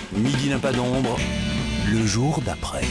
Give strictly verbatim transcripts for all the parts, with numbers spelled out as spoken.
Midi n'a pas d'ombre, le jour d'après.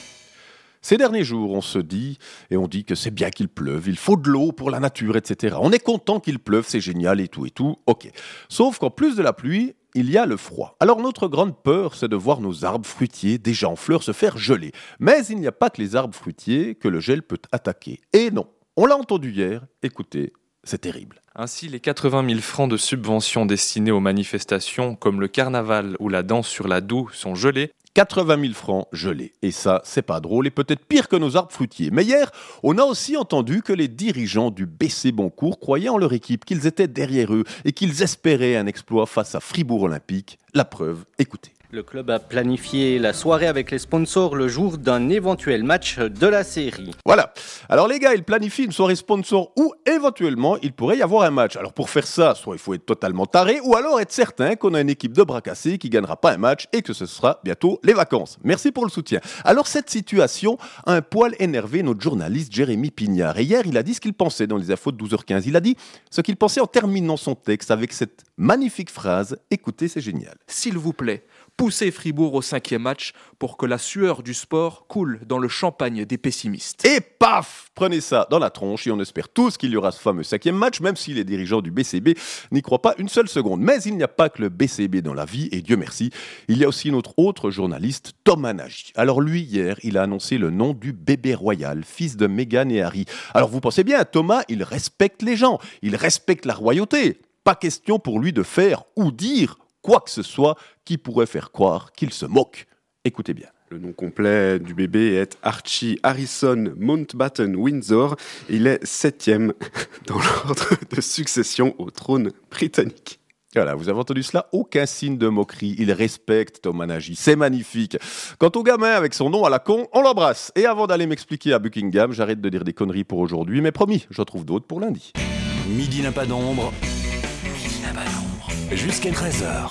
Ces derniers jours, on se dit, et on dit que c'est bien qu'il pleuve, il faut de l'eau pour la nature, et cetera. On est content qu'il pleuve, c'est génial et tout et tout, ok. Sauf qu'en plus de la pluie, il y a le froid. Alors notre grande peur, c'est de voir nos arbres fruitiers, déjà en fleurs, se faire geler. Mais il n'y a pas que les arbres fruitiers que le gel peut attaquer. Et non, on l'a entendu hier, écoutez, c'est terrible. Ainsi, les quatre-vingt mille francs de subventions destinées aux manifestations comme le carnaval ou la danse sur la Doue sont gelés. quatre-vingt mille francs gelés. Et ça, c'est pas drôle et peut-être pire que nos arbres fruitiers. Mais hier, on a aussi entendu que les dirigeants du B C Boncourt croyaient en leur équipe, qu'ils étaient derrière eux et qu'ils espéraient un exploit face à Fribourg Olympique. La preuve, écoutez. Le club a planifié la soirée avec les sponsors le jour d'un éventuel match de la série. Voilà. Alors les gars, ils planifient une soirée sponsor où éventuellement il pourrait y avoir un match. Alors pour faire ça, soit il faut être totalement taré ou alors être certain qu'on a une équipe de bras cassés qui gagnera pas un match et que ce sera bientôt les vacances. Merci pour le soutien. Alors cette situation a un poil énervé notre journaliste Jérémy Pignard. Et hier, il a dit ce qu'il pensait dans les infos de douze heures quinze. Il a dit ce qu'il pensait en terminant son texte avec cette magnifique phrase. Écoutez, c'est génial. S'il vous plaît, poussez Fribourg au cinquième match pour que la sueur du sport coule dans le champagne des pessimistes. Et paf, prenez ça dans la tronche et on espère tous qu'il y aura ce fameux cinquième match, même si les dirigeants du B C B n'y croient pas une seule seconde. Mais il n'y a pas que le B C B dans la vie, et Dieu merci, il y a aussi notre autre journaliste, Thomas Nagy. Alors lui, hier, il a annoncé le nom du bébé royal, fils de Meghan et Harry. Alors vous pensez bien, Thomas, il respecte les gens, il respecte la royauté. Pas question pour lui de faire ou dire quoi que ce soit qui pourrait faire croire qu'il se moque. Écoutez bien. Le nom complet du bébé est Archie Harrison Mountbatten Windsor. Il est septième dans l'ordre de succession au trône britannique. Voilà, vous avez entendu cela? Aucun signe de moquerie. Il respecte Thomas Nagy. C'est magnifique. Quant au gamin avec son nom à la con, on l'embrasse. Et avant d'aller m'expliquer à Buckingham, j'arrête de dire des conneries pour aujourd'hui, mais promis, j'en trouve d'autres pour lundi. Midi n'a pas d'ombre, midi n'a pas d'ombre, jusqu'à treize heures.